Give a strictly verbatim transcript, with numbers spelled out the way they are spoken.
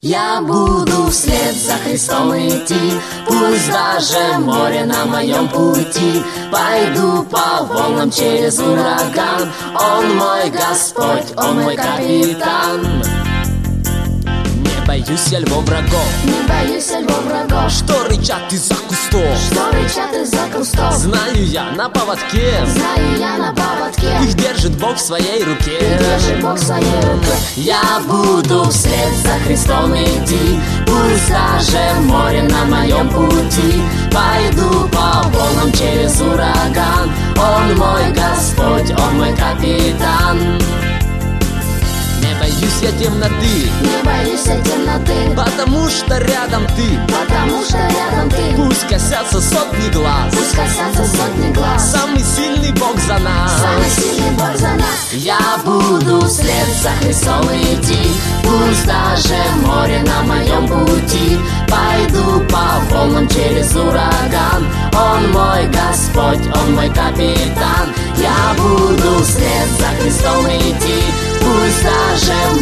Я буду вслед за Христом идти, пусть даже море на моем пути. Пойду по волнам через ураган, Он мой Господь, Он мой капитан. Не боюсь я львов врагов, Не боюсь я львов врагов, что рычат из-за кустов, что рычат из-за кустов. Знаю я на поводке, Знаю я на поводке, их держит Бог в своей руке. их держит Бог в своей руке. Я буду вслед за Христом идти, пусть даже море на моем пути. Пойду по волнам через ураган, Он мой Господь, Он мой капитан. Не боюсь я темноты, Не боюсь я темноты, потому что рядом ты. потому что рядом ты. Пусть косятся сотни глаз, Пусть касаются сотни глаз, самый сильный Бог за нас. самый сильный Бог за нас. Я буду вслед за Христом идти, пусть даже море на моем пути. Пойду по волнам через ураган, Он мой Господь, Он мой капитан. Я буду вслед за Христом идти, пусть даже